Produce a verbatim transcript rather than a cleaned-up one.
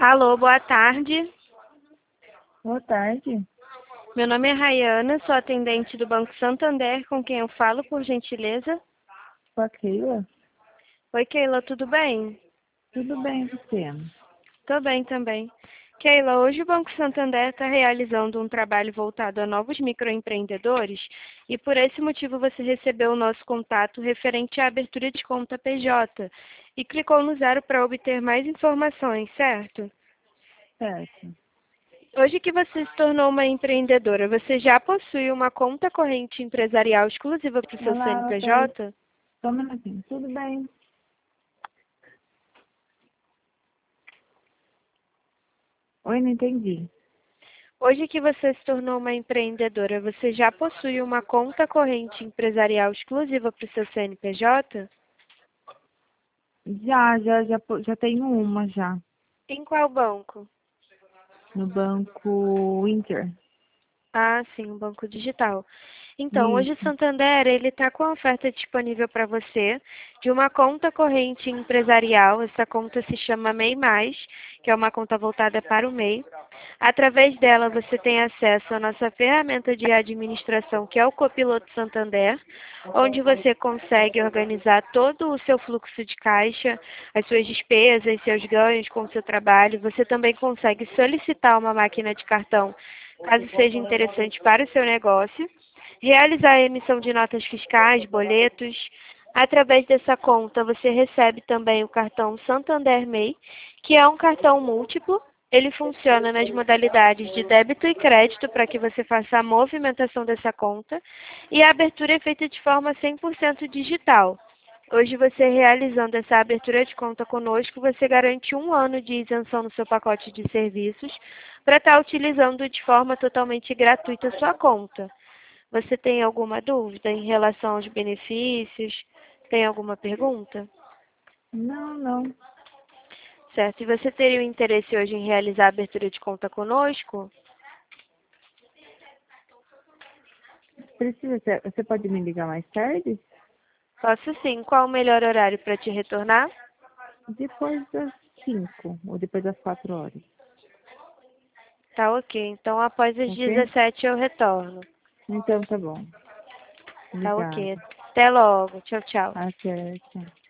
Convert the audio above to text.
Alô, boa tarde. Boa tarde. Meu nome é Rayana, sou atendente do Banco Santander, com quem eu falo, por gentileza. Com a Keila? Oi, Keila, tudo bem? Tudo bem, você? Tô bem também. Keila, hoje o Banco Santander está realizando um trabalho voltado a novos microempreendedores e por esse motivo você recebeu o nosso contato referente à abertura de conta P J e clicou no zero para obter mais informações, certo? Certo. Hoje que você se tornou uma empreendedora, você já possui uma conta corrente empresarial exclusiva para o seu Olá, peraí. C N P J? Só um minutinho. Tudo bem? Oi, não entendi. Hoje que você se tornou uma empreendedora, você já possui uma conta corrente empresarial exclusiva para o seu C N P J? Já, já, já, po- já tenho uma já. Em qual banco? No Banco Inter. Ah, sim, um banco digital. Então, hoje o Isso. Santander ele está com a oferta disponível para você de uma conta corrente empresarial. Essa conta se chama MEI Mais, que é uma conta voltada para o MEI. Através dela, você tem acesso à nossa ferramenta de administração, que é o Copiloto Santander, onde você consegue organizar todo o seu fluxo de caixa, as suas despesas, seus ganhos com o seu trabalho. Você também consegue solicitar uma máquina de cartão caso seja interessante para o seu negócio, realizar a emissão de notas fiscais, boletos. Através dessa conta, você recebe também o cartão Santander MEI, que é um cartão múltiplo. Ele funciona nas modalidades de débito e crédito para que você faça a movimentação dessa conta e a abertura é feita de forma cem por cento digital. Hoje, você realizando essa abertura de conta conosco, você garante um ano de isenção no seu pacote de serviços para estar utilizando de forma totalmente gratuita a sua conta. Você tem alguma dúvida em relação aos benefícios? Tem alguma pergunta? Não, não. Certo. E você teria o interesse hoje em realizar a abertura de conta conosco? Precisa ser, você pode me ligar mais tarde? Posso sim. Qual o melhor horário para te retornar? Depois das cinco ou depois das quatro horas. Tá ok. Então, após as Ok? dezessete eu retorno. Então tá bom. Tá Obrigada. ok. Até logo. Tchau, tchau. Até, tchau.